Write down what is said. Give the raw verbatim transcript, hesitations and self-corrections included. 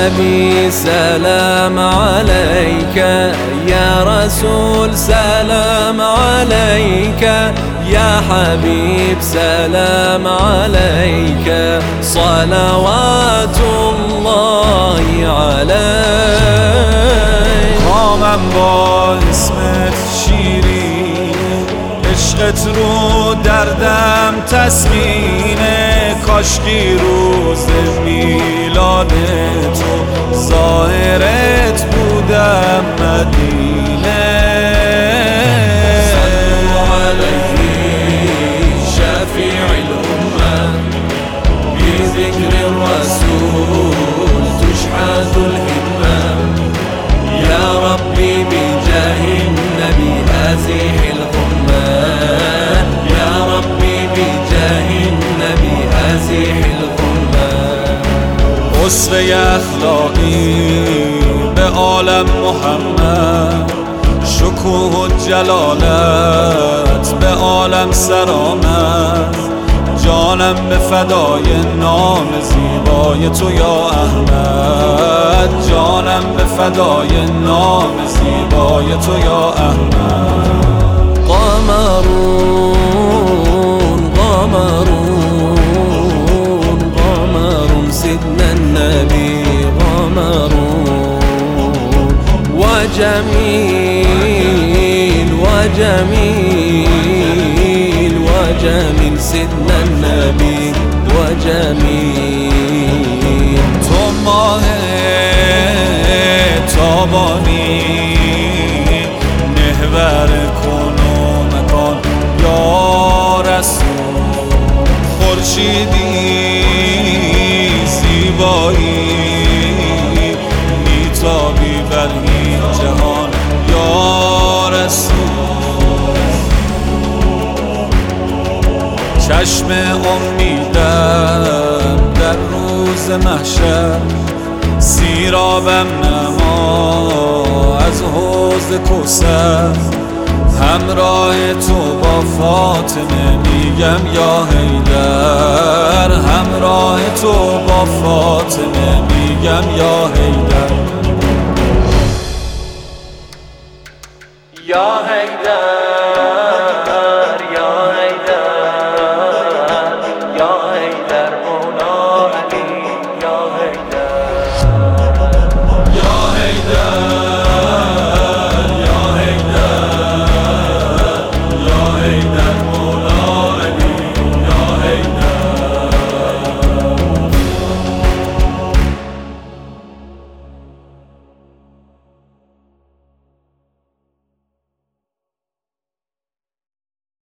نبي سلام عليك، يا رسول سلام عليك، يا حبيب سلام عليك، صلوات الله عليك. کامم با اسمت شیرین، عشقت رو دردم تسکینه، کاشکی روز میلاد تو ظاهرت بودم مدینه. صلوا علیه شفیع الامه، بذکر الرسول تشحذ الهمه، یا ربی بجاه النبی ازیح الغمه، یا ربی بجاه النبی ازیح الغمه. اسوه اخلاقی به عالم محمد، شکوه و جلالت به عالم سرآمد، جانم به فدای نام زیبای تو یا احمد، جانم به فدای نام زیبای تو یا احمد. قمرون قمرون قمرون سيدنا النبي قمرون، وجميل وجميل وجميل سيدنا النبي وجميل. تو ماه تابانی محور کن و مکان یا رسول، خورشیدی زیبایی میتابی بر این جهان یا رسول. چشم امیدم در روز محشر، سیرابم نما از حوض کوثر، همراه تو با فاطمه میگم یا حیدر، همراه تو با فاطمه میگم یا حیدر. یا حیدر